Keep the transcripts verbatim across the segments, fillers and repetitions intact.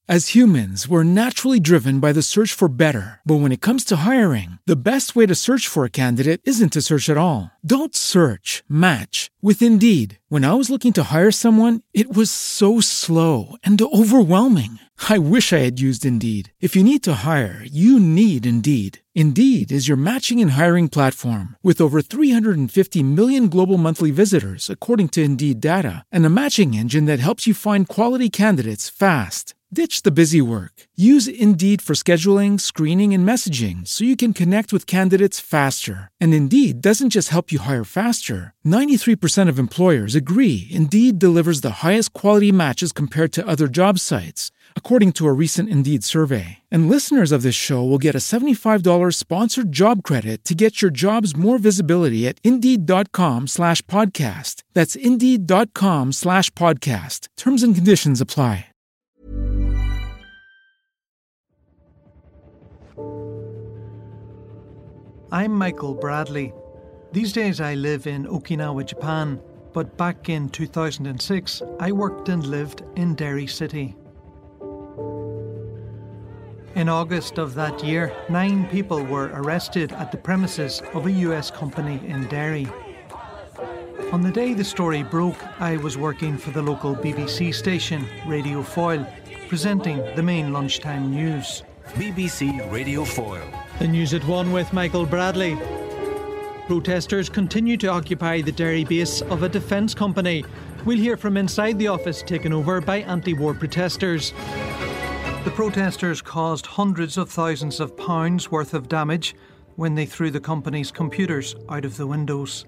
As humans, we're naturally driven by the search for better. But when it comes to hiring, the best way to search for a candidate isn't to search at all. Don't search, match with Indeed. When I was looking to hire someone, it was so slow and overwhelming. I wish I had used Indeed. If you need to hire, you need Indeed. Indeed is your matching and hiring platform with over three hundred fifty million global monthly visitors, according to Indeed data, and a matching engine that helps you find quality candidates fast. Ditch the busy work. Use Indeed for scheduling, screening, and messaging so you can connect with candidates faster. And Indeed doesn't just help you hire faster. ninety-three percent of employers agree Indeed delivers the highest quality matches compared to other job sites, according to a recent Indeed survey. And listeners of this show will get a seventy-five dollars sponsored job credit to get your jobs more visibility at Indeed.com slash podcast. That's Indeed.com slash podcast. Terms and conditions apply. I'm Michael Bradley. These days I live in Okinawa, Japan, but back in two thousand six I worked and lived in Derry City. In August of that year, nine people were arrested at the premises of a U S company in Derry. On the day the story broke, I was working for the local B B C station, Radio Foyle, presenting the main lunchtime news. B B C Radio Foyle. The news at one with Michael Bradley. Protesters continue to occupy the Derry base of a defence company. We'll hear from inside the office taken over by anti-war protesters. The protesters caused hundreds of thousands of pounds worth of damage when they threw the company's computers out of the windows.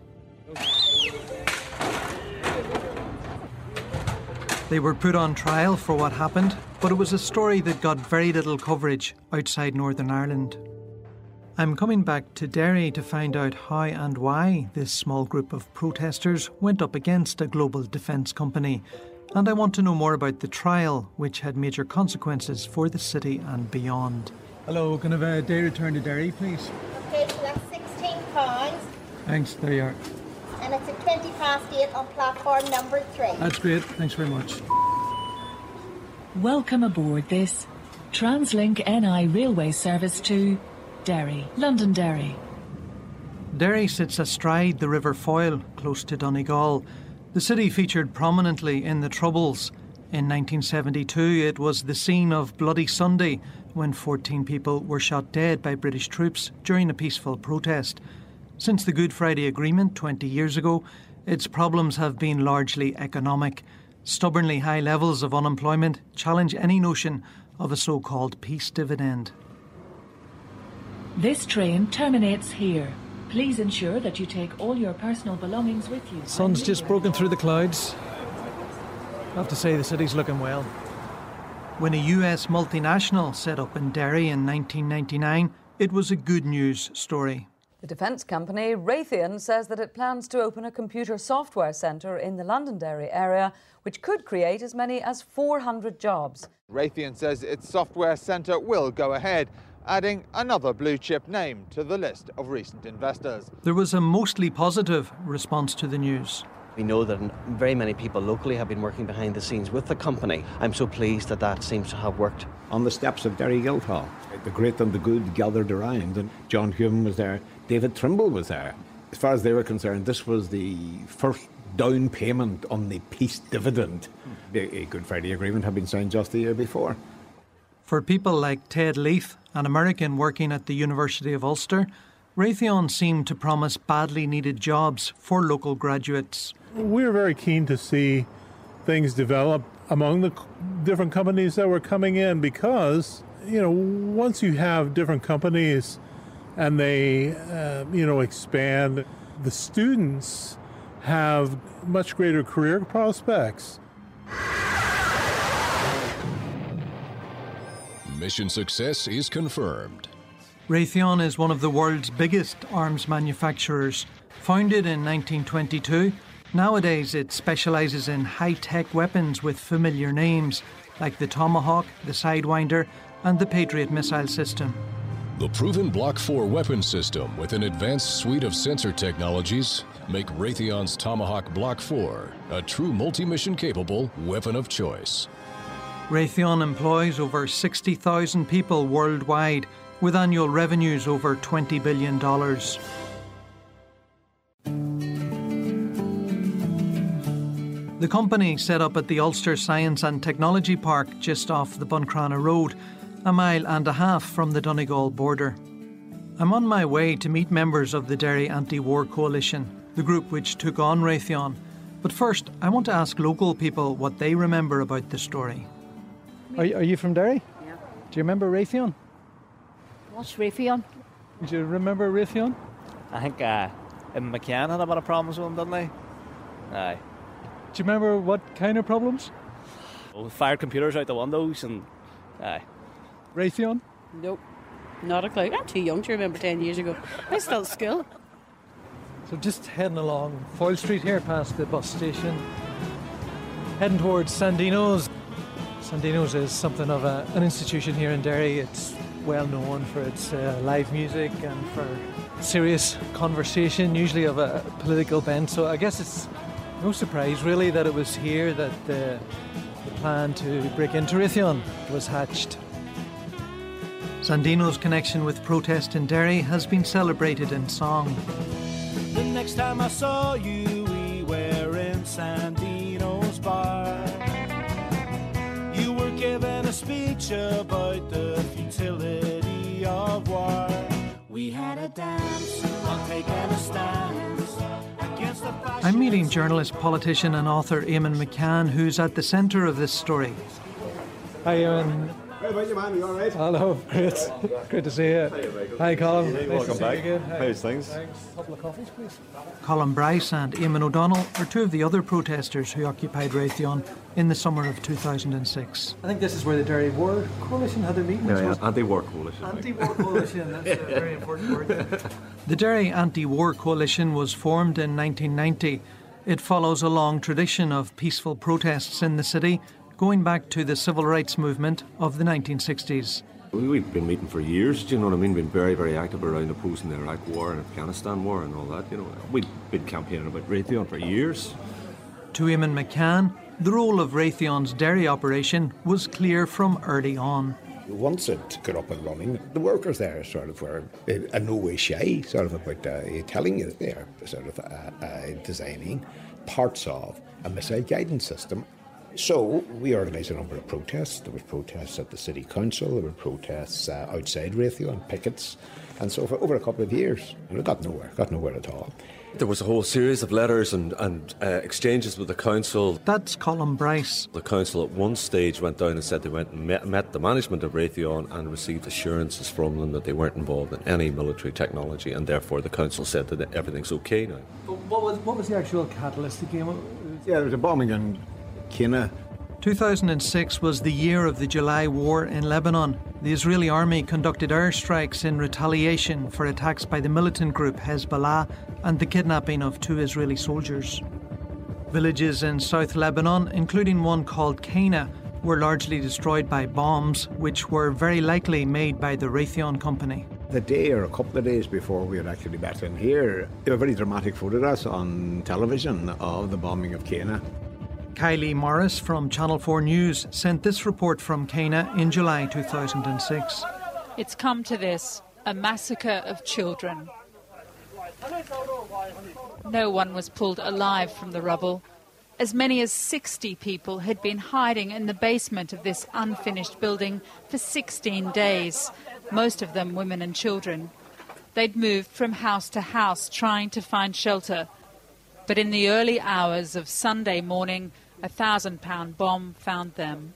They were put on trial for what happened, but it was a story that got very little coverage outside Northern Ireland. I'm coming back to Derry to find out how and why this small group of protesters went up against a global defence company. And I want to know more about the trial, which had major consequences for the city and beyond. Hello, can I have a day return to Derry, please? Okay, so that's sixteen pounds. Thanks, there you are. And it's at twenty past eight on platform number three. That's great, thanks very much. Welcome aboard this TransLink N I railway service to Derry, Londonderry. Derry sits astride the River Foyle, close to Donegal. The city featured prominently in the Troubles. In nineteen seventy-two, it was the scene of Bloody Sunday, when fourteen people were shot dead by British troops during a peaceful protest. Since the Good Friday Agreement twenty years ago, its problems have been largely economic. Stubbornly high levels of unemployment challenge any notion of a so-called peace dividend. This train terminates here. Please ensure that you take all your personal belongings with you. Sun's just broken through the clouds. I have to say the city's looking well. When a U S multinational set up in Derry in nineteen ninety-nine, it was a good news story. The defence company Raytheon says that it plans to open a computer software centre in the Londonderry area, which could create as many as four hundred jobs. Raytheon says its software centre will go ahead, adding another blue-chip name to the list of recent investors. There was a mostly positive response to the news. We know that very many people locally have been working behind the scenes with the company. I'm so pleased that that seems to have worked. On the steps of Derry Guildhall, the great and the good gathered around, and John Hume was there, David Trimble was there. As far as they were concerned, this was the first down payment on the peace dividend. The Good Friday Agreement had been signed just the year before. For people like Ted Leith, an American working at the University of Ulster, Raytheon seemed to promise badly needed jobs for local graduates. We're very keen to see things develop among the different companies that were coming in because, you know, once you have different companies and they, uh, you know, expand, the students have much greater career prospects. Mission success is confirmed. Raytheon is one of the world's biggest arms manufacturers. Founded in nineteen twenty-two, nowadays it specialises in high-tech weapons with familiar names like the Tomahawk, the Sidewinder and the Patriot missile system. The proven Block four weapon system with an advanced suite of sensor technologies make Raytheon's Tomahawk Block four a true multi-mission capable weapon of choice. Raytheon employs over sixty thousand people worldwide, with annual revenues over twenty billion dollars. The company set up at the Ulster Science and Technology Park just off the Buncrana Road, a mile and a half from the Donegal border. I'm on my way to meet members of the Derry Anti-War Coalition, the group which took on Raytheon. But first, I want to ask local people what they remember about the story. Are you, are you from Derry? Yeah. Do you remember Raytheon? What's Raytheon? Do you remember Raytheon? I think uh, Eamon McCann had a bit of problems with him, didn't he? Aye. Do you remember what kind of problems? Well, we fired computers out the windows and... Aye. Raytheon? Nope. Not a clue. I'm too young to remember ten years ago. I was still at school. So just heading along Foyle Street here past the bus station, heading towards Sandino's. Sandino's is something of a, an institution here in Derry. It's well known for its uh, live music and for serious conversation, usually of a political bent. So I guess it's no surprise really that it was here that the, the plan to break into Raytheon was hatched. Sandino's connection with protest in Derry has been celebrated in song. The next time I saw you, we were in Sandino's bar. You were giving a speech about the futility of war. We had a dance on taking a stance against the fascists. I'm meeting journalist, politician and author Eamon McCann, who's at the centre of this story. Hi, Eamon. How about you, man? Are you all right? Hello, great. Great to see you. Hi, Colin. Hey, nice welcome to see back. you again. Hi. How's things? Thanks. A couple of coffees, please. Colin Bryce and Eamon O'Donnell are two of the other protesters who occupied Raytheon in the summer of two thousand six. I think this is where the Derry War Coalition had their meeting. Yeah, yeah. Anti-War Coalition. Anti-War Coalition, that's a very important word. The Derry Anti-War Coalition was formed in nineteen ninety. It follows a long tradition of peaceful protests in the city, going back to the civil rights movement of the nineteen sixties. We've been meeting for years, do you know what I mean? Been very, very active around opposing the Iraq War and Afghanistan War and all that, you know. We've been campaigning about Raytheon for years. To Eamon McCann, the role of Raytheon's Derry operation was clear from early on. Once it got up and running, the workers there sort of were in no way shy, sort of about uh, telling you they're sort of uh, uh, designing parts of a missile guidance system. So we organised a number of protests. There were protests at the City Council, there were protests uh, outside Raytheon, pickets, and so for over a couple of years. And it got nowhere, got nowhere at all. There was a whole series of letters and, and uh, exchanges with the council. That's Colin Bryce. The council at one stage went down and said they went and met, met the management of Raytheon and received assurances from them that they weren't involved in any military technology, and therefore the council said that everything's okay now. But what was what was the actual catalyst that came up? Yeah, there was a bombing in Cana. two thousand six was the year of the July War in Lebanon. The Israeli army conducted airstrikes in retaliation for attacks by the militant group Hezbollah and the kidnapping of two Israeli soldiers. Villages in South Lebanon, including one called Cana, were largely destroyed by bombs, which were very likely made by the Raytheon company. The day or a couple of days before we had actually met in here, there were very dramatic photographs on television of the bombing of Cana. Kylie Morris from Channel four News sent this report from Cana in July two thousand six. It's come to this, a massacre of children. No one was pulled alive from the rubble. As many as sixty people had been hiding in the basement of this unfinished building for sixteen days, most of them women and children. They'd moved from house to house trying to find shelter. But in the early hours of Sunday morning, a thousand-pound bomb found them.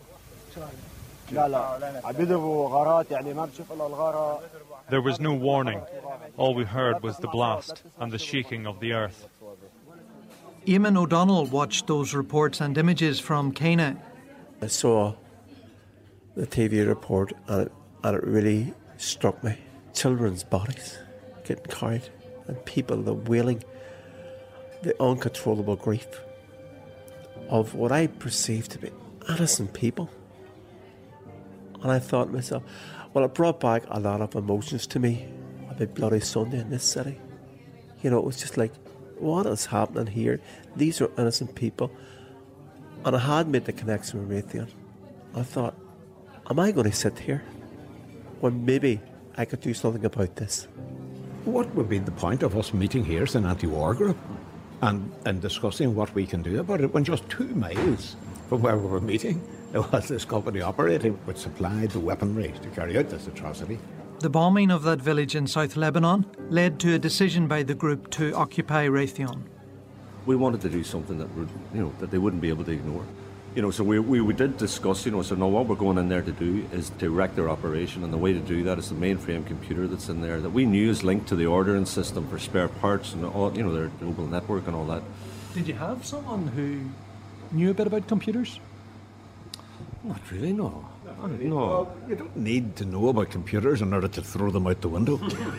There was no warning. All we heard was the blast and the shaking of the earth. Eamon O'Donnell watched those reports and images from Cana. I saw the T V report and it, and it really struck me. Children's bodies getting carried and people, the wailing, the uncontrollable grief of what I perceived to be innocent people. And I thought to myself, well, it brought back a lot of emotions to me of a bloody Sunday in this city. You know, it was just like, what is happening here? These are innocent people. And I had made the connection with Raytheon. I thought, am I going to sit here when maybe I could do something about this? What would be the point of us meeting here as an anti-war group and, and discussing what we can do about it when just two miles from where we were meeting there was this company operating which supplied the weaponry to carry out this atrocity? The bombing of that village in South Lebanon led to a decision by the group to occupy Raytheon. We wanted to do something that would, you know, that they wouldn't be able to ignore. You know, so we, we, we did discuss, you know, so now what we're going in there to do is to wreck their operation, and the way to do that is the mainframe computer that's in there that we knew is linked to the ordering system for spare parts and all, you know, their global network and all that. Did you have someone who knew a bit about computers? Not really, no. No. Well, you don't need to know about computers in order to throw them out the window.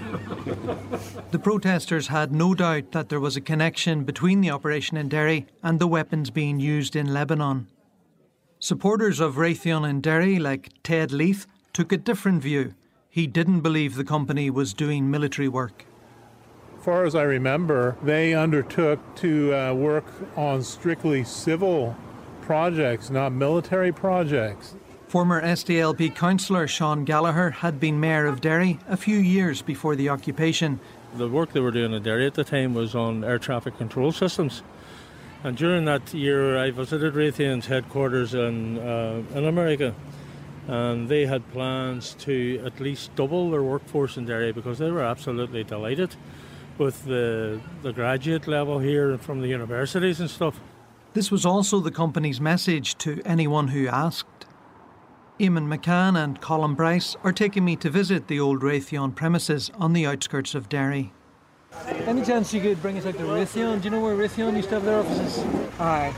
The protesters had no doubt that there was a connection between the operation in Derry and the weapons being used in Lebanon. Supporters of Raytheon in Derry, like Ted Leith, took a different view. He didn't believe the company was doing military work. As far as I remember, they undertook to uh, work on strictly civil projects, not military projects. Former S D L P councillor Sean Gallagher had been mayor of Derry a few years before the occupation. The work they were doing in Derry at the time was on air traffic control systems. And during that year I visited Raytheon's headquarters in, uh, in America. And they had plans to at least double their workforce in Derry because they were absolutely delighted with the, the graduate level here from the universities and stuff. This was also the company's message to anyone who asked. Eamon McCann and Colin Bryce are taking me to visit the old Raytheon premises on the outskirts of Derry. Any chance you could bring us out to Raytheon? Do you know where Raytheon used to have their offices? Aye.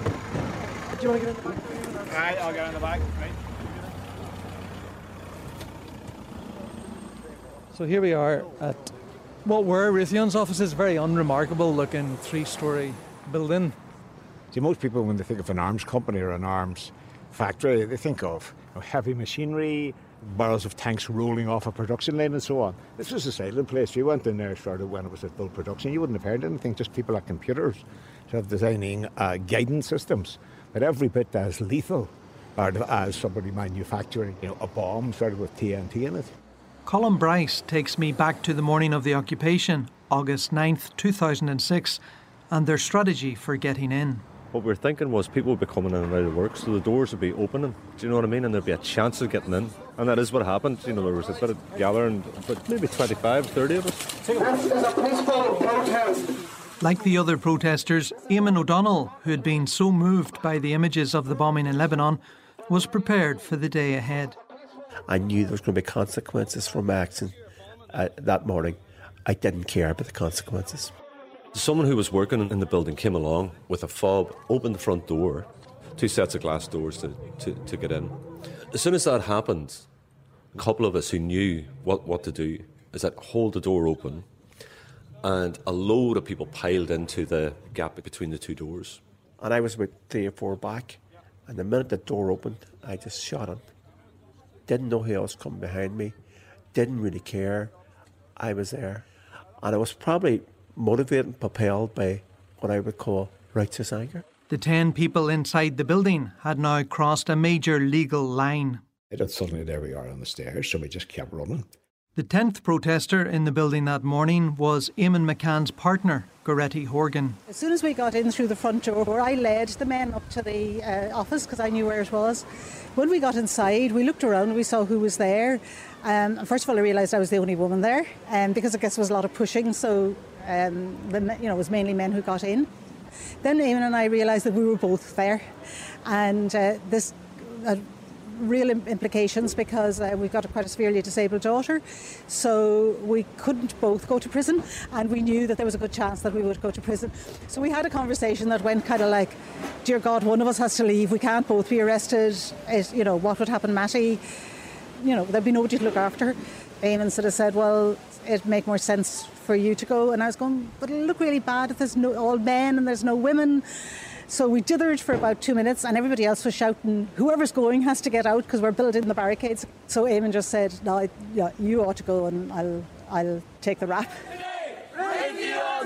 Do you want to get in? Aye, I'll get in the back. Right. So here we are at what were Raytheon's offices, very unremarkable looking three-storey building. See, most people, when they think of an arms company or an arms factory, they think of you know, heavy machinery, barrels of tanks rolling off a production line and so on. This was a silent place. You went in there sort of when it was at full production. You wouldn't have heard anything, just people at computers sort of designing uh, guidance systems, but every bit as lethal or as somebody manufacturing you know, a bomb sort of with T N T in it. Colin Bryce takes me back to the morning of the occupation, August ninth, two thousand six, and their strategy for getting in. What we were thinking was people would be coming in and out of work, so the doors would be opening, do you know what I mean? And there'd be a chance of getting in. And that is what happened. You know, there was a bit of gathering, but maybe twenty-five, thirty of us. This is a peaceful protest. Like the other protesters, Eamon O'Donnell, who had been so moved by the images of the bombing in Lebanon, was prepared for the day ahead. I knew there was going to be consequences for my action uh, that morning. I didn't care about the consequences. Someone who was working in the building came along with a fob, opened the front door, two sets of glass doors to, to, to get in. As soon as that happened, a couple of us who knew what, what to do is that hold the door open, and a load of people piled into the gap between the two doors. And I was about three or four back, and the minute the door opened, I just shot him. Didn't know who else coming behind me, didn't really care. I was there, and I was probably motivated and propelled by what I would call righteous anger. The ten people inside the building had now crossed a major legal line. And suddenly there we are on the stairs, so we just kept running. The tenth protester in the building that morning was Eamon McCann's partner, Goretti Horgan. As soon as we got in through the front door, I led the men up to the uh, office because I knew where it was. When we got inside, we looked around, we saw who was there. Um, first of all, I realised I was the only woman there, um, because I guess there was a lot of pushing, so um, the, you know, it was mainly men who got in. Then Eamon and I realised that we were both there, and uh, this had real implications because uh, we've got a quite a severely disabled daughter, so we couldn't both go to prison, and we knew that there was a good chance that we would go to prison. So we had a conversation that went kind of like, dear God, one of us has to leave, we can't both be arrested, it, you know, what would happen, Matty? You know, there'd be nobody to look after her. Eamon sort of said, well, it'd make more sense for you to go, and I was going, but it'll look really bad if there's no all men and there's no women. So we dithered for about two minutes, and everybody else was shouting, whoever's going has to get out because we're building the barricades. So Eamon just said, no, I, yeah, you ought to go and I'll, I'll take the rap.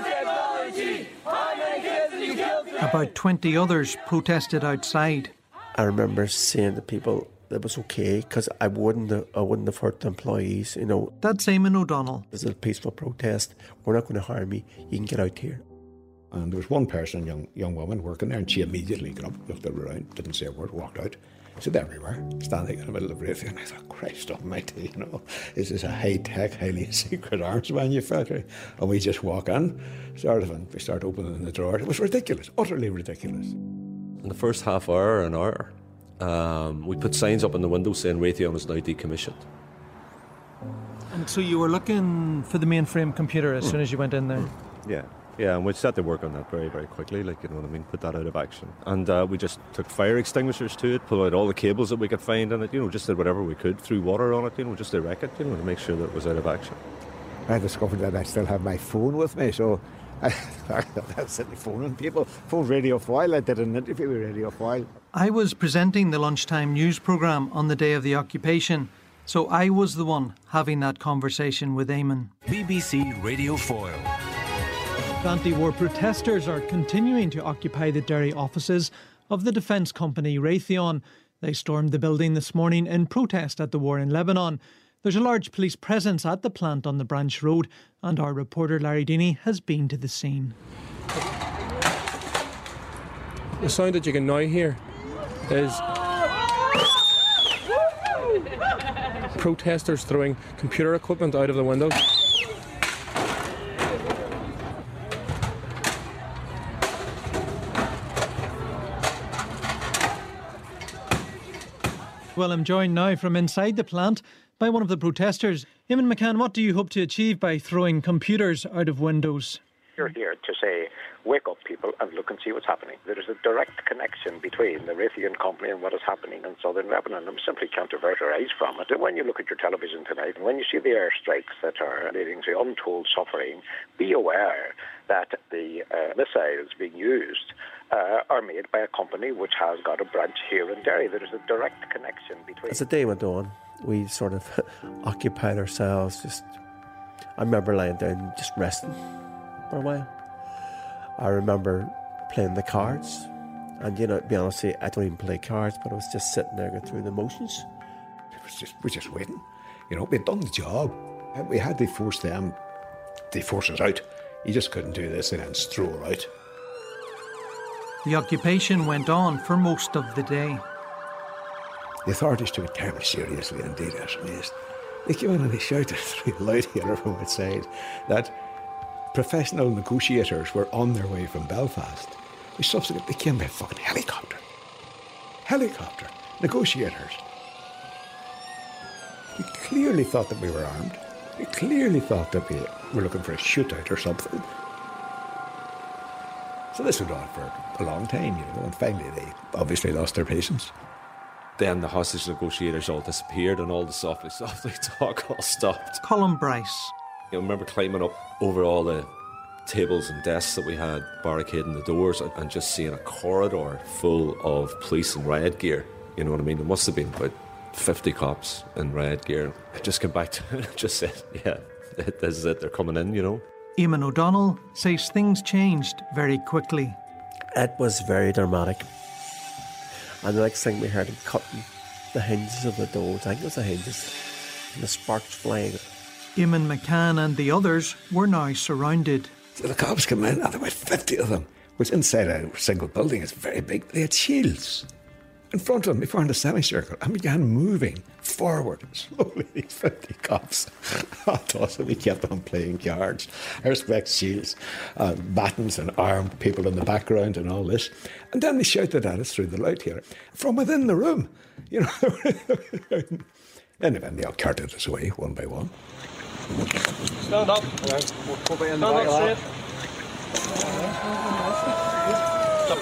About twenty others protested outside. I remember saying to people it was okay because I wouldn't have, I wouldn't have hurt the employees, you know. That's Eamon O'Donnell. This is a peaceful protest. We're not going to harm you. You can get out here. And there was one person, young young woman, working there, and she immediately got up, looked around, didn't say a word, walked out. So there we were, standing in the middle of Raytheon. I thought, Christ almighty, you know, is this a high-tech, highly secret arms manufacturer? And we just walk in, sort of, and we start opening the drawer. It was ridiculous, utterly ridiculous. In the first half hour, an hour, um, we put signs up in the window saying Raytheon is now decommissioned. And so you were looking for the mainframe computer as mm. soon as you went in there? Yeah. Yeah, and we set to work on that very, very quickly, like, you know what I mean, put that out of action. And uh, we just took fire extinguishers to it, pulled out all the cables that we could find in it, you know, just did whatever we could, threw water on it, you know, just to wreck it, you know, to make sure that it was out of action. I discovered that I still have my phone with me, so I, I was sitting phoning people, phone Radio Foyle. I did an interview with Radio Foyle. I was presenting the lunchtime news programme on the day of the occupation, so I was the one having that conversation with Eamon. B B C Radio Foyle. Anti-war protesters are continuing to occupy the Derry offices of the defence company Raytheon. They stormed the building this morning in protest at the war in Lebanon. There's a large police presence at the plant on the Branch Road, and our reporter Larry Deeney has been to the scene. The sound that you can now hear is protesters throwing computer equipment out of the windows. Well, I'm joined now from inside the plant by one of the protesters. Eamon McCann, what do you hope to achieve by throwing computers out of windows? You're here to say, wake up people and look and see what's happening. There is a direct connection between the Raytheon company and what is happening in southern Lebanon, and simply can't divert our eyes from it. And when you look at your television tonight, and when you see the airstrikes that are leading to untold suffering, be aware that the uh, missiles being used uh, are made by a company which has got a branch here in Derry. There is a direct connection between... As the day went on, we sort of occupied ourselves. Just, I remember lying down just resting for a while. I remember playing the cards, and you know, to be honest, I don't even play cards, but I was just sitting there going through the motions. It was just, we're just waiting. You know, we'd done the job. We had to force them, they force us out. You just couldn't do this and then stroll out. The occupation went on for most of the day. The authorities took it terribly seriously indeed, I was amazed. They came in and they shouted through loud here from outside that professional negotiators were on their way from Belfast. They subsequently came by fucking helicopter. Helicopter. Negotiators. We clearly thought that we were armed. We clearly thought that we were looking for a shootout or something. So this went on for a long time, you know, and finally they obviously lost their patience. Then the hostage negotiators all disappeared and all the softly, softly talk all stopped. Colin Bryce. I remember climbing up over all the tables and desks that we had, barricading the doors, and just seeing a corridor full of police in riot gear. You know what I mean? There must have been about fifty cops in riot gear. I just came back to it and just said, yeah, this is it, they're coming in, you know. Eamon O'Donnell says things changed very quickly. It was very dramatic. And the next thing we heard him cutting the hinges of the doors. I think it was the hinges. And the sparks flying. Eamon McCann and the others were now surrounded. So the cops came in, and there were fifty of them, which inside a single building is very big. They had shields in front of them. They formed a semicircle and began moving forward slowly. These fifty cops at us, and we kept on playing cards. Airspecs, shields, uh, batons, and armed people in the background, and all this. And then they shouted at us through the light here from within the room. You know. And then they all carted us away one by one. Stand up. Stand up straight. Stop,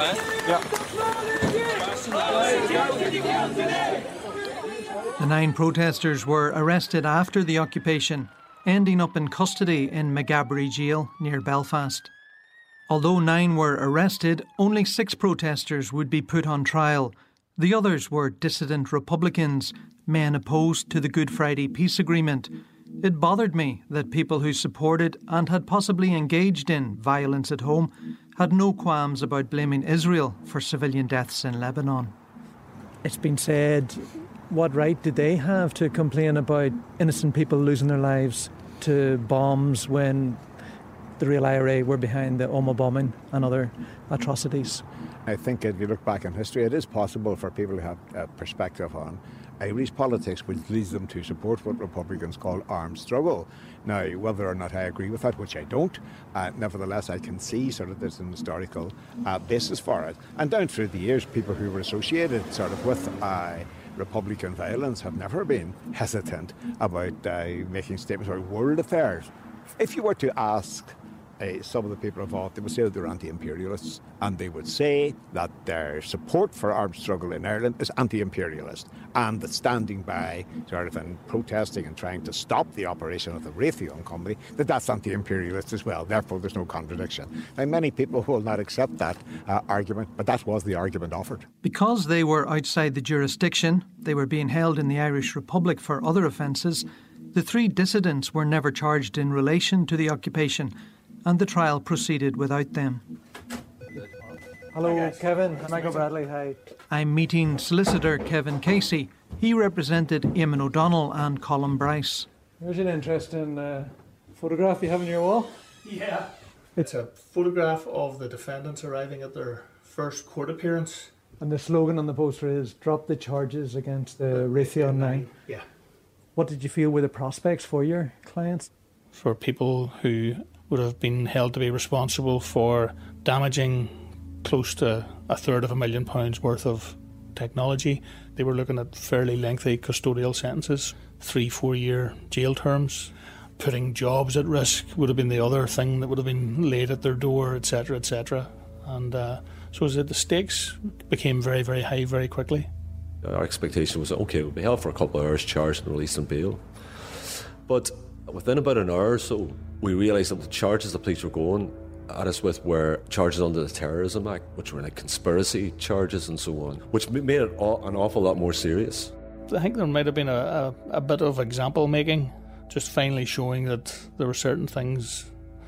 Yeah. The nine protesters were arrested after the occupation, ending up in custody in Maghaberry Jail near Belfast. Although nine were arrested, only six protesters would be put on trial. The others were dissident Republicans, men opposed to the Good Friday Peace Agreement. It bothered me that people who supported and had possibly engaged in violence at home had no qualms about blaming Israel for civilian deaths in Lebanon. It's been said, what right did they have to complain about innocent people losing their lives to bombs when the real I R A were behind the Omagh bombing and other atrocities? I think if you look back in history, it is possible for people to have a perspective on Irish politics which leads them to support what Republicans call armed struggle. Now, whether or not I agree with that, which I don't, uh, nevertheless I can see sort of there's an historical uh, basis for it. And down through the years, people who were associated sort of with uh, Republican violence have never been hesitant about uh, making statements about world affairs. If you were to ask Uh, some of the people involved, they would say that they're anti-imperialists, and they would say that their support for armed struggle in Ireland is anti-imperialist, and that standing by sort of and protesting and trying to stop the operation of the Raytheon company, that that's anti-imperialist as well. Therefore, there's no contradiction. Now, many people will not accept that uh, argument, but that was the argument offered. Because they were outside the jurisdiction, they were being held in the Irish Republic for other offences, the three dissidents were never charged in relation to the occupation, and the trial proceeded without them. Hello, Kevin. Michael Bradley, hi. I'm meeting solicitor Kevin Casey. He represented Eamon O'Donnell and Colin Bryce. There's an interesting uh, photograph you have on your wall. Yeah. It's a photograph of the defendants arriving at their first court appearance. And the slogan on the poster is, "Drop the charges against the Raytheon nine." Yeah. What did you feel were the prospects for your clients? For people who would have been held to be responsible for damaging close to a third of a million pounds worth of technology. They were looking at fairly lengthy custodial sentences, three, four year jail terms. Putting jobs at risk would have been the other thing that would have been laid at their door, et cetera, et cetera. And uh, so as the stakes became very, very high very quickly. Our expectation was, okay, we'll be held for a couple of hours, charged and released on bail. But within about an hour or so, we realised that the charges the police were going at us with were charges under the Terrorism Act, which were like conspiracy charges and so on, which made it an awful lot more serious. I think there might have been a, a, a bit of example making, just finally showing that there were certain things,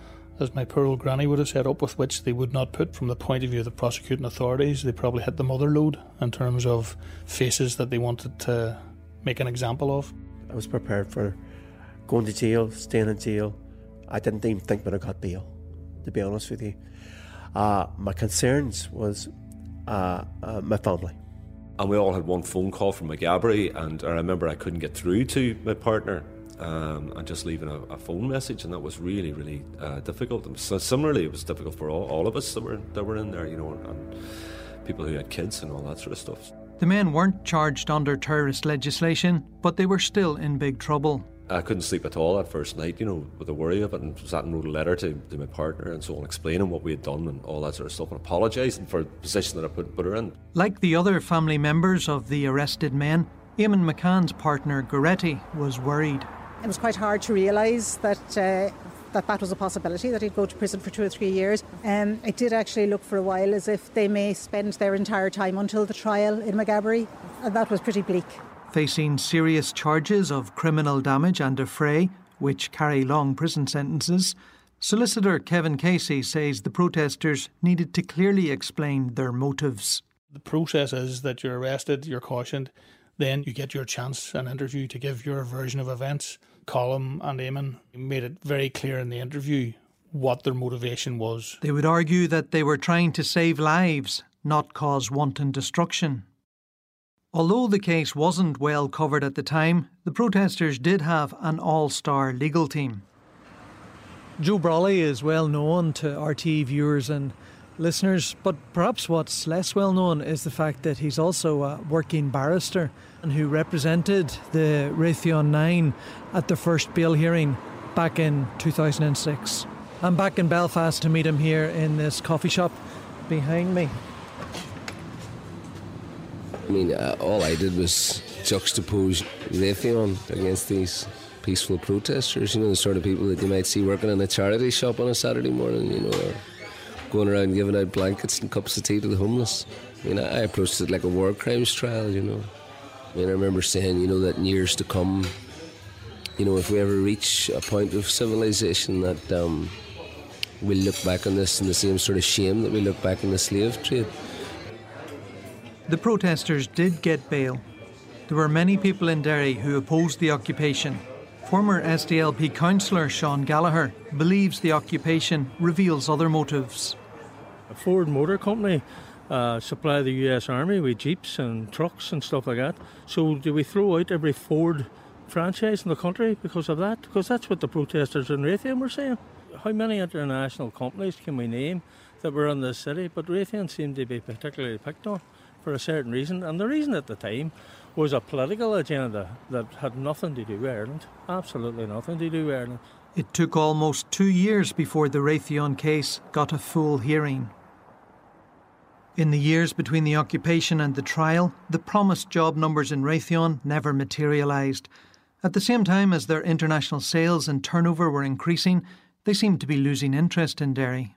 as my poor old granny would have said, up with which they would not put from the point of view of the prosecuting authorities. They probably hit the mother load in terms of faces that they wanted to make an example of. I was prepared for going to jail, staying in jail. I didn't even think when I got bail, to be honest with you. Uh, my concerns was uh, uh, my family. And we all had one phone call from McGabry, and I remember I couldn't get through to my partner um, and just leaving a, a phone message, and that was really, really uh, difficult. And so similarly, it was difficult for all, all of us that were, that were in there, you know, and people who had kids and all that sort of stuff. The men weren't charged under terrorist legislation, but they were still in big trouble. I couldn't sleep at all that first night, you know, with the worry of it, and sat and wrote a letter to, to my partner and so on, explaining what we had done and all that sort of stuff, and apologising for the position that I put, put her in. Like the other family members of the arrested men, Eamon McCann's partner, Goretti, was worried. It was quite hard to realise that uh, that that was a possibility, that he'd go to prison for two or three years. Um, it did actually look for a while as if they may spend their entire time until the trial in McGabry, and that was pretty bleak. Facing serious charges of criminal damage and affray, which carry long prison sentences, solicitor Kevin Casey says the protesters needed to clearly explain their motives. The process is that you're arrested, you're cautioned, then you get your chance, an interview to give your version of events. Colin and Eamon made it very clear in the interview what their motivation was. They would argue that they were trying to save lives, not cause wanton destruction. Although the case wasn't well covered at the time, the protesters did have an all-star legal team. Joe Brawley is well known to R T E viewers and listeners, but perhaps what's less well known is the fact that he's also a working barrister and who represented the Raytheon nine at the first bail hearing back in two thousand six. I'm back in Belfast to meet him here in this coffee shop behind me. I mean, uh, all I did was juxtapose Raytheon against these peaceful protesters, you know, the sort of people that you might see working in a charity shop on a Saturday morning, you know, or going around giving out blankets and cups of tea to the homeless. I mean, I approached it like a war crimes trial, you know. I mean, I remember saying, you know, that in years to come, you know, if we ever reach a point of civilization, that um, we'll look back on this in the same sort of shame that we look back on the slave trade. The protesters did get bail. There were many people in Derry who opposed the occupation. Former S D L P councillor Sean Gallagher believes the occupation reveals other motives. A Ford Motor Company uh, supply the U S Army with jeeps and trucks and stuff like that. So do we throw out every Ford franchise in the country because of that? Because that's what the protesters in Raytheon were saying. How many international companies can we name that were in this city? But Raytheon seemed to be particularly picked on for a certain reason. And the reason at the time was a political agenda that had nothing to do with Ireland. Absolutely nothing to do with Ireland. It took almost two years before the Raytheon case got a full hearing. In the years between the occupation and the trial, the promised job numbers in Raytheon never materialised. At the same time as their international sales and turnover were increasing, they seemed to be losing interest in Derry.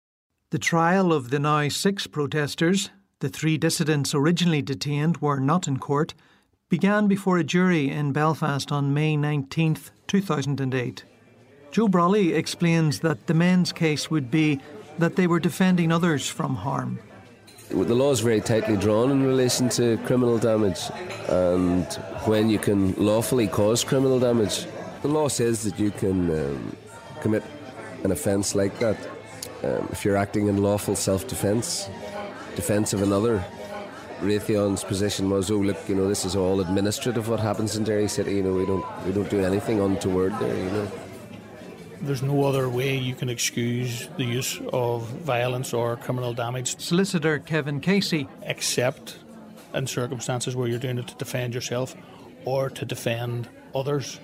The trial of the now six protesters, the three dissidents originally detained were not in court, began before a jury in Belfast on May nineteenth, two thousand eight. Joe Brawley explains that the men's case would be that they were defending others from harm. The law is very tightly drawn in relation to criminal damage, and when you can lawfully cause criminal damage, the law says that you can um, commit an offence like that um, if you're acting in lawful self-defence, defence of another. Raytheon's position was, oh look, you know, this is all administrative what happens in Derry City, you know, we don't we don't do anything untoward there, you know. There's no other way you can excuse the use of violence or criminal damage. Solicitor Kevin Casey. Except in circumstances where you're doing it to defend yourself or to defend others.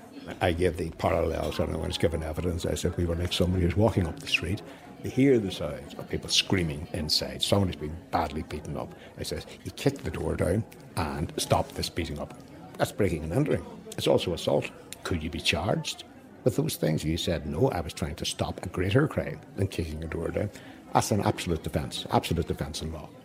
I gave the parallels and I was given evidence. I said we were like somebody who's walking up the street. You hear the sounds of people screaming inside. Somebody's been badly beaten up. I says, he kicked the door down and stopped this beating up. That's breaking and entering. It's also assault. Could you be charged with those things? You said, no, I was trying to stop a greater crime than kicking a door down. That's an absolute defence, absolute defence in law.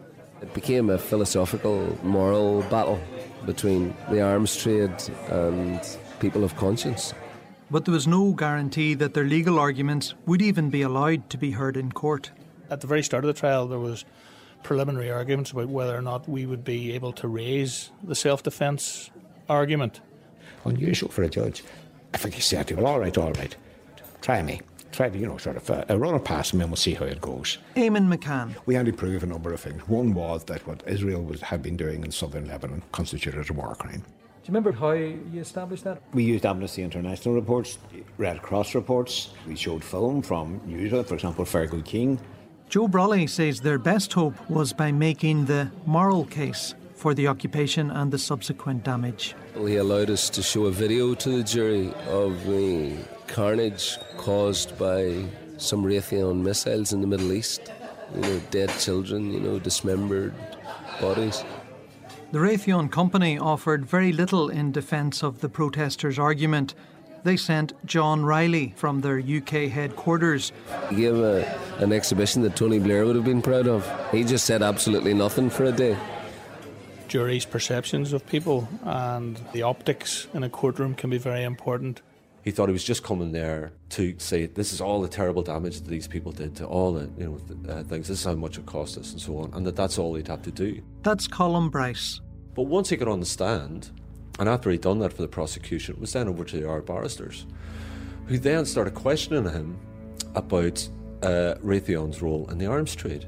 It became a philosophical, moral battle between the arms trade and people of conscience. But there was no guarantee that their legal arguments would even be allowed to be heard in court. At the very start of the trial, there was preliminary arguments about whether or not we would be able to raise the self-defence argument. Unusual for a judge. If I could say to him, well, all right, all right, try me. Try to, you know, sort of uh, run it past me and we'll see how it goes. Eamon McCann. We had to prove a number of things. One was that what Israel was, had been doing in southern Lebanon constituted a war crime. Do you remember how you established that? We used Amnesty International reports, Red Cross reports. We showed film from Newsweek, for example, Fergal King. Joe Brawley says their best hope was by making the moral case for the occupation and the subsequent damage. Well, he allowed us to show a video to the jury of the carnage caused by some Raytheon missiles in the Middle East. You know, dead children, you know, dismembered bodies. The Raytheon company offered very little in defence of the protesters' argument. They sent John Riley from their U K headquarters. He gave a, an exhibition that Tony Blair would have been proud of. He just said absolutely nothing for a day. Jury's perceptions of people and the optics in a courtroom can be very important. He thought he was just coming there to say, this is all the terrible damage that these people did to all the, you know, the, uh, things, this is how much it cost us and so on, and that that's all he'd have to do. That's Colin Bryce. But once he got on the stand, and after he'd done that for the prosecution, it was then over to our barristers, who then started questioning him about uh, Raytheon's role in the arms trade.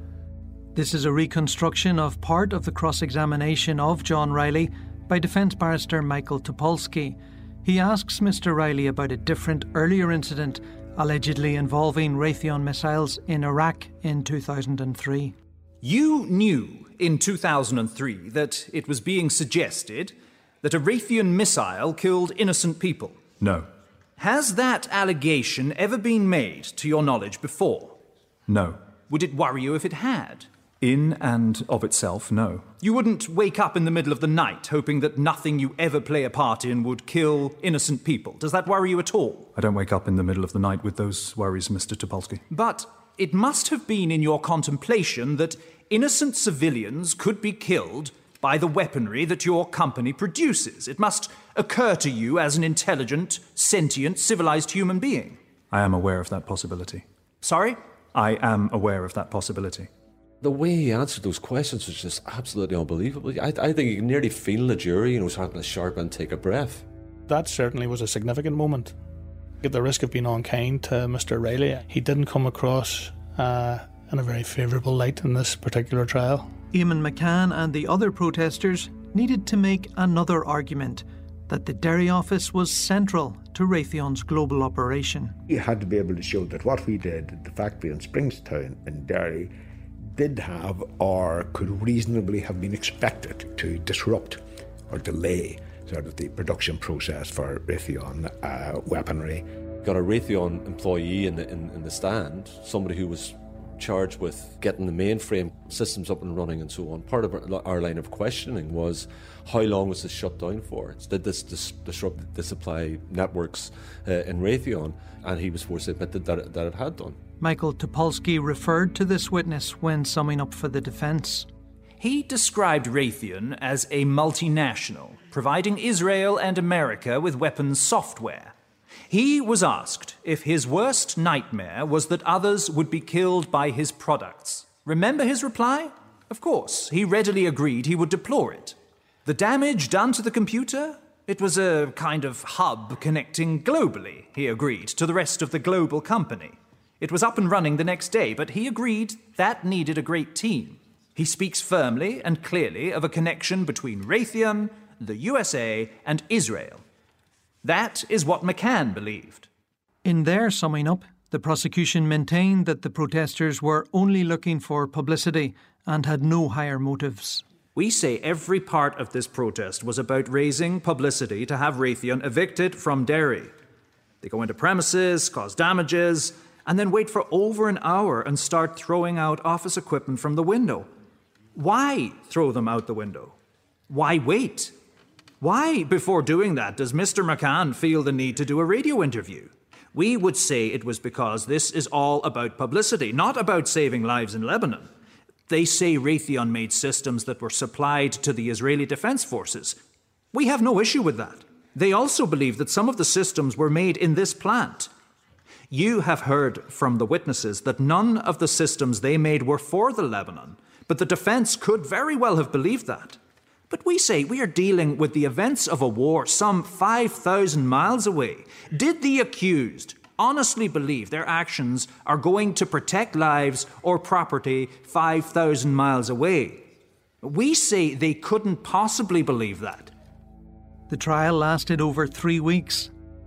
This is a reconstruction of part of the cross-examination of John Riley by defence barrister Michael Topolsky. He asks Mr Riley about a different earlier incident allegedly involving Raytheon missiles in Iraq in two thousand three. You knew in two thousand three that it was being suggested that a Raytheon missile killed innocent people. No. Has that allegation ever been made to your knowledge before? No. Would it worry you if it had? In and of itself, no. You wouldn't wake up in the middle of the night hoping that nothing you ever play a part in would kill innocent people. Does that worry you at all? I don't wake up in the middle of the night with those worries, Mister Topolsky. But it must have been in your contemplation that innocent civilians could be killed by the weaponry that your company produces. It must occur to you as an intelligent, sentient, civilized human being. I am aware of that possibility. Sorry? I am aware of that possibility. The way he answered those questions was just absolutely unbelievable. I, I think you can nearly feel the jury, you know, having a sharp and take a breath. That certainly was a significant moment. At the risk of being unkind to Mister Riley, he didn't come across uh, in a very favourable light in this particular trial. Eamon McCann and the other protesters needed to make another argument, that the Derry office was central to Raytheon's global operation. You had to be able to show that what we did at the factory in Springstown in Derry did have or could reasonably have been expected to disrupt or delay sort of the production process for Raytheon uh, weaponry. Got a Raytheon employee in the, in, in the stand, somebody who was charged with getting the mainframe systems up and running and so on. Part of our, our line of questioning was, how long was this shut down for? Did this dis- disrupt the supply networks uh, in Raytheon? And he was forced to admit that, that, that it had done. Michael Topolsky referred to this witness when summing up for the defence. He described Raytheon as a multinational, providing Israel and America with weapons software. He was asked if his worst nightmare was that others would be killed by his products. Remember his reply? Of course, he readily agreed he would deplore it. The damage done to the computer? It was a kind of hub connecting globally, he agreed, to the rest of the global company. It was up and running the next day, but he agreed that needed a great team. He speaks firmly and clearly of a connection between Raytheon, the U S A, and Israel. That is what McCann believed. In their summing up, the prosecution maintained that the protesters were only looking for publicity and had no higher motives. We say every part of this protest was about raising publicity to have Raytheon evicted from Derry. They go into premises, cause damages, and then wait for over an hour and start throwing out office equipment from the window. Why throw them out the window? Why wait? Why, before doing that, does Mister McCann feel the need to do a radio interview? We would say it was because this is all about publicity, not about saving lives in Lebanon. They say Raytheon made systems that were supplied to the Israeli Defense Forces. We have no issue with that. They also believe that some of the systems were made in this plant. You have heard from the witnesses that none of the systems they made were for the Lebanon, but the defense could very well have believed that. But we say we are dealing with the events of a war some five thousand miles away. Did the accused honestly believe their actions are going to protect lives or property five thousand miles away? We say they couldn't possibly believe that. The trial lasted over three weeks.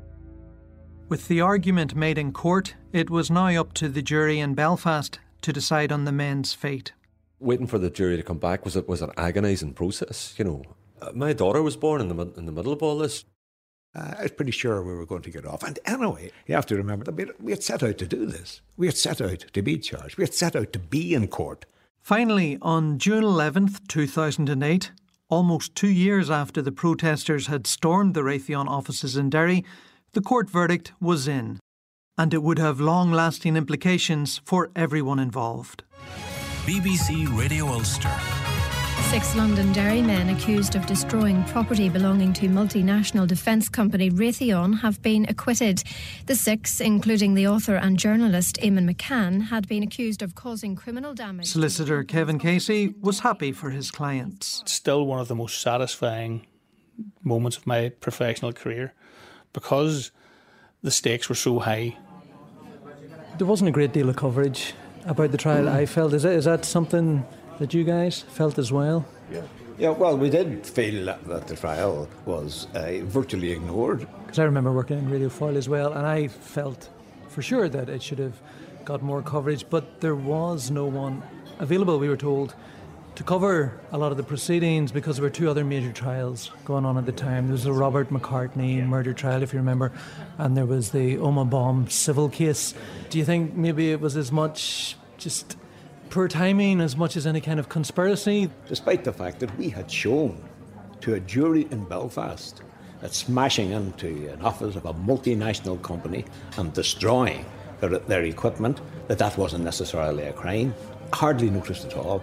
With the argument made in court, it was now up to the jury in Belfast to decide on the men's fate. Waiting for the jury to come back was it was an agonising process. You know, uh, my daughter was born in the in the middle of all this. Uh, I was pretty sure we were going to get off. And anyway, you have to remember that we had set out to do this. We had set out to be charged. We had set out to be in court. Finally, on June eleventh, two thousand eight, almost two years after the protesters had stormed the Raytheon offices in Derry, the court verdict was in, and it would have long-lasting implications for everyone involved. B B C Radio Ulster. Six Londonderry men accused of destroying property belonging to multinational defence company Raytheon have been acquitted. The six, including the author and journalist Eamon McCann, had been accused of causing criminal damage. Solicitor Kevin Casey was happy for his clients. It's still one of the most satisfying moments of my professional career because the stakes were so high. There wasn't a great deal of coverage about the trial, I felt. Is that, is that something that you guys felt as well? Yeah, yeah. Well, we did feel that, that the trial was uh, virtually ignored. Because I remember working in Radio Foyle as well, and I felt for sure that it should have got more coverage, but there was no one available, we were told, to cover a lot of the proceedings because there were two other major trials going on at the time. There was the Robert McCartney murder trial, if you remember, and there was the Oma bomb civil case. Do you think maybe it was as much just poor timing as much as any kind of conspiracy? Despite the fact that we had shown to a jury in Belfast that smashing into an office of a multinational company and destroying their, their equipment, that that wasn't necessarily a crime. Hardly noticed at all.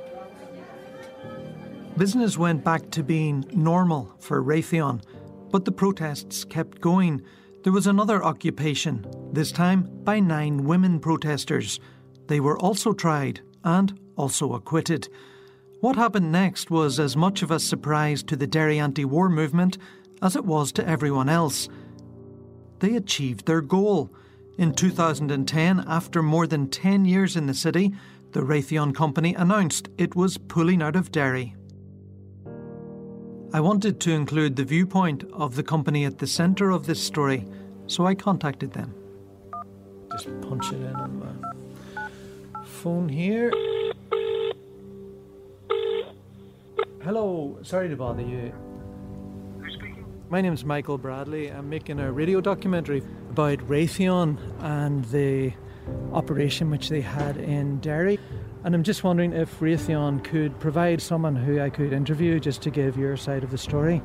Business went back to being normal for Raytheon, but the protests kept going. There was another occupation, this time by nine women protesters. They were also tried and also acquitted. What happened next was as much of a surprise to the Derry anti-war movement as it was to everyone else. They achieved their goal. In two thousand ten, after more than ten years in the city, the Raytheon Company announced it was pulling out of Derry. I wanted to include the viewpoint of the company at the centre of this story, so I contacted them. Just punch it in on my phone here. Hello, sorry to bother you. Who's speaking? My name's Michael Bradley. I'm making a radio documentary about Raytheon and the operation which they had in Derry. And I'm just wondering if Raytheon could provide someone who I could interview just to give your side of the story.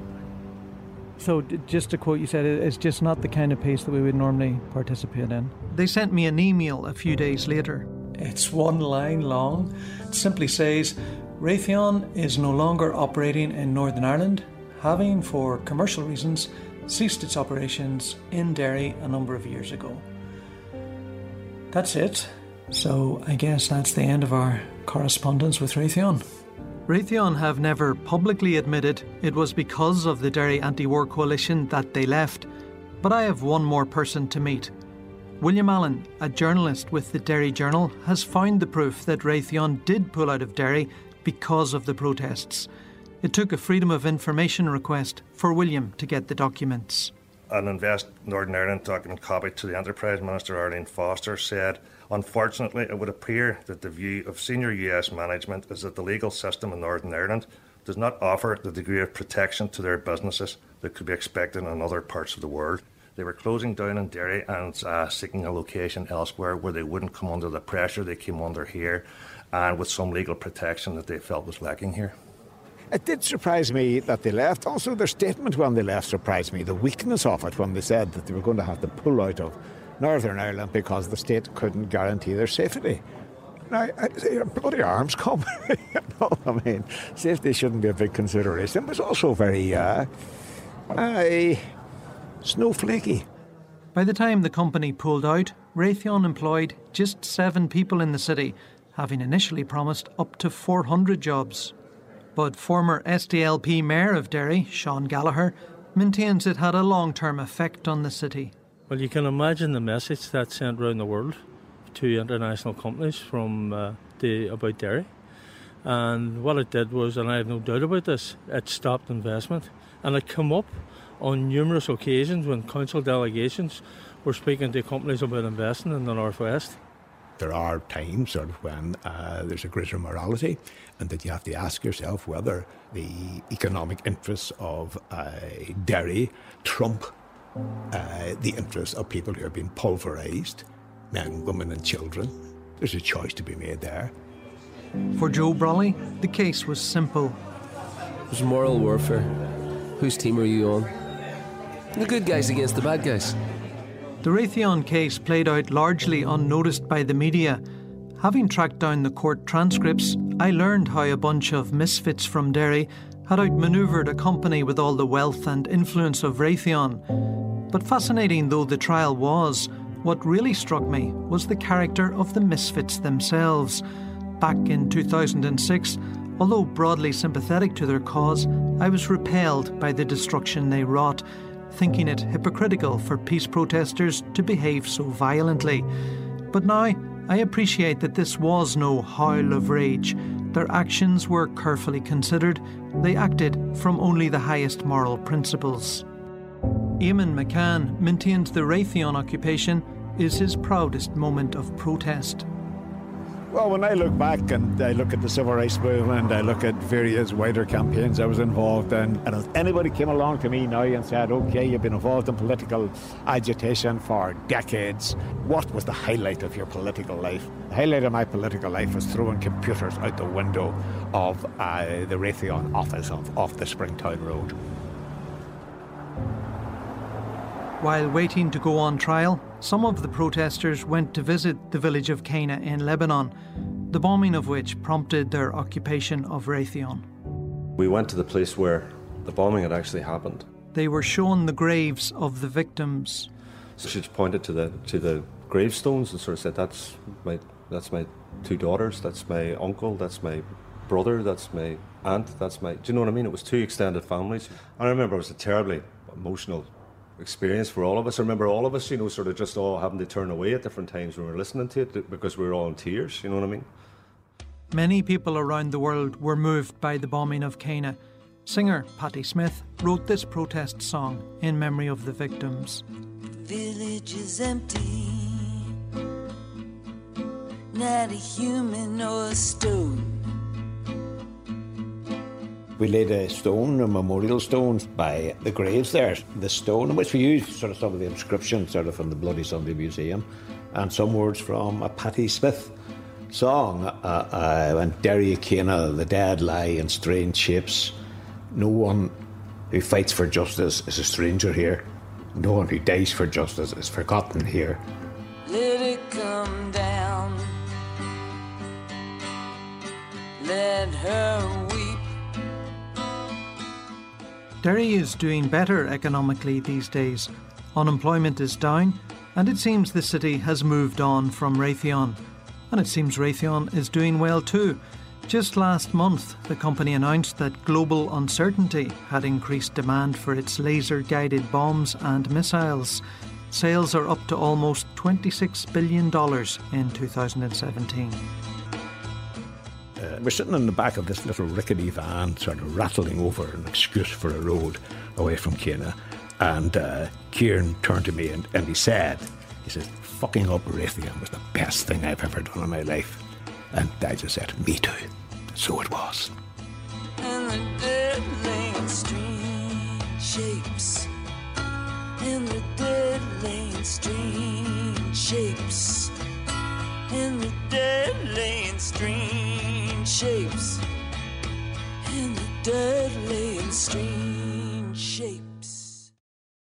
So just to quote, you said it's just not the kind of piece that we would normally participate in. They sent me an email a few days later. It's one line long. It simply says, Raytheon is no longer operating in Northern Ireland, having, for commercial reasons, ceased its operations in Derry a number of years ago. That's it. So I guess that's the end of our correspondence with Raytheon. Raytheon have never publicly admitted it was because of the Derry Anti-War Coalition that they left, but I have one more person to meet. William Allen, a journalist with the Derry Journal, has found the proof that Raytheon did pull out of Derry because of the protests. It took a Freedom of Information request for William to get the documents. An Invest Northern Ireland document copied to the Enterprise Minister Arlene Foster said, unfortunately, it would appear that the view of senior U S management is that the legal system in Northern Ireland does not offer the degree of protection to their businesses that could be expected in other parts of the world. They were closing down in Derry and uh, seeking a location elsewhere where they wouldn't come under the pressure they came under here, and with some legal protection that they felt was lacking here. It did surprise me that they left. Also, their statement when they left surprised me. The weakness of it when they said that they were going to have to pull out of Northern Ireland because the state couldn't guarantee their safety. Now, I say, your bloody arms company. You know, I mean, safety shouldn't be a big consideration. It was also very, uh, uh, snowflakey. By the time the company pulled out, Raytheon employed just seven people in the city, having initially promised up to four hundred jobs. But former S D L P Mayor of Derry, Sean Gallagher, maintains it had a long-term effect on the city. Well, you can imagine the message that sent around the world to international companies from uh, the, about Derry. And what it did was, and I have no doubt about this, it stopped investment. And it came up on numerous occasions when council delegations were speaking to companies about investing in the Northwest. There are times sort of when uh, there's a greater morality, and that you have to ask yourself whether the economic interests of uh, Derry trump uh, the interests of people who are being pulverised, men, women and children. There's a choice to be made there. For Joe Brawley, the case was simple. It was moral warfare. Whose team are you on? The good guys against the bad guys. The Raytheon case played out largely unnoticed by the media. Having tracked down the court transcripts, I learned how a bunch of misfits from Derry had outmanoeuvred a company with all the wealth and influence of Raytheon. But fascinating though the trial was, what really struck me was the character of the misfits themselves. Back in two thousand six, although broadly sympathetic to their cause, I was repelled by the destruction they wrought, thinking it hypocritical for peace protesters to behave so violently. But now, I appreciate that this was no howl of rage. Their actions were carefully considered. They acted from only the highest moral principles. Eamon McCann maintains the Raytheon occupation is his proudest moment of protest. Well, when I look back and I look at the civil rights movement, I look at various wider campaigns I was involved in, and if anybody came along to me now and said, OK, you've been involved in political agitation for decades, what was the highlight of your political life? The highlight of my political life was throwing computers out the window of uh, the Raytheon office off, off the Springtown Road. While waiting to go on trial, some of the protesters went to visit the village of Cana in Lebanon, the bombing of which prompted their occupation of Raytheon. We went to the place where the bombing had actually happened. They were shown the graves of the victims. So she pointed to the to the gravestones and sort of said, that's my That's my two daughters, that's my uncle, that's my brother, that's my aunt, that's my... Do you know what I mean? It was two extended families. And I remember it was a terribly emotional experience for all of us. I remember all of us, you know, sort of just all having to turn away at different times when we were listening to it because we were all in tears, you know what I mean? Many people around the world were moved by the bombing of Cana. Singer Patti Smith wrote this protest song in memory of the victims. The village is empty, not a human or a stone. We laid a stone, a memorial stone, by the graves there. The stone, in which we used sort of some of the inscriptions sort of from the Bloody Sunday Museum, and some words from a Patti Smith song. Uh, uh, and Derry Cana, the dead lie in strange shapes. No one who fights for justice is a stranger here. No one who dies for justice is forgotten here. Let it come down. Let her weep. Derry is doing better economically these days. Unemployment is down, and it seems the city has moved on from Raytheon. And it seems Raytheon is doing well too. Just last month, the company announced that global uncertainty had increased demand for its laser-guided bombs and missiles. Sales are up to almost twenty-six billion dollars in two thousand seventeen. Uh, we're sitting in the back of this little rickety van, sort of rattling over an excuse for a road away from Cana. And uh, Kieran turned to me and, and he said, he said, fucking up Raytheon was the best thing I've ever done in my life. And I just said, me too. So it was. And the dead lay in strange shapes. And the dead lay in strange shapes. And the dead lay in strange shapes. And the dead lay in strange